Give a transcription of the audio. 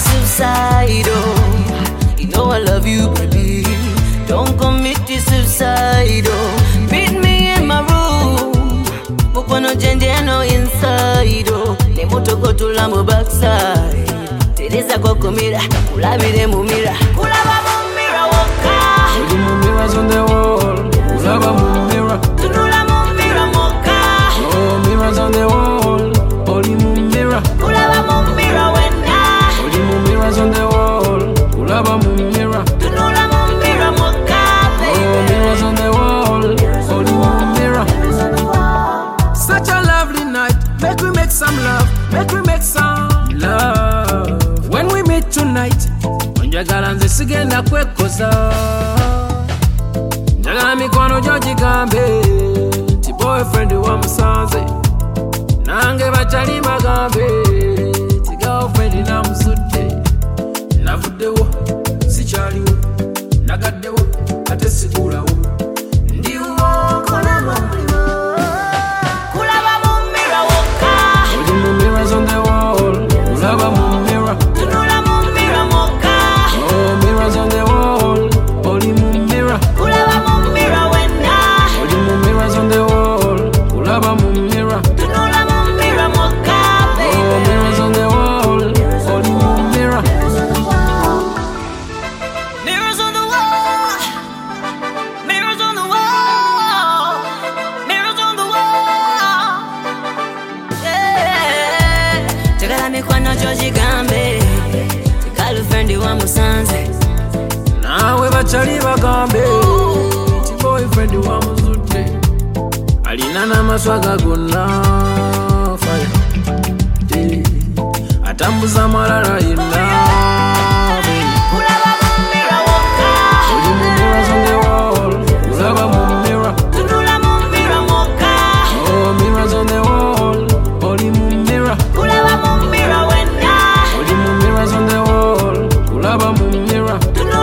suicidal. You know I love you, baby. Don't commit suicidal. Meet me in my room. Mukono jende no inside. Ne moto go to Lambo backside. Teresa go kumira, kulabire mumira. Kulaba mumira woka. Only mirrors on the wall. Kulaba mumira. Tunula mumira moka. Oh, mirrors on the wall. Only mumira. Kulaba mumira wenda. Only mirrors on the wall. Kulaba mumira. Tunula mumira moka. Oh, mirrors on the wall. Only mumira. Such a lovely night. Make we make some love. Make we make some love. When we meet tonight, njagala nze sigenda kwekoza. Njagala mikono gyo gigambe ti boyfriend wa musanze. Nange bakyali bagambe ti girlfriend namusudde. Navuddewo sikyaliwo, nagaddewo ate sigulawo. Ndiwo kolaba muliro. Kulaba mumira woka. Only mirrors on the wall. Kulaba mumira. Tunula mumira moka. Oh, mirrors on the wall. Only mumira. Kulaba mumira wenda. Only mirrors on the wall. Kulaba mumira. Tunula mumira moka. Oh, mirrors on the wall. Only mumira. Mirrors on the wall. Mirrors on the wall. Mirrors on the wall. Yeah. Tegala mikwano gyo gigambe. Girlfriend wa musanze. Nawe bakyali bagambe ti boyfriend wa muzudde. Alina n'amaswaga gonna fire. Atambuza malala yenna. Kulaba mumira woka. Only mirrors on the wall. Kulaba mumira. Tunula mumira moka. Oh, mirrors on the wall. Only mumira. Kulaba mumira wenda. Only mirrors on the wall. Kulaba mumira. Tunula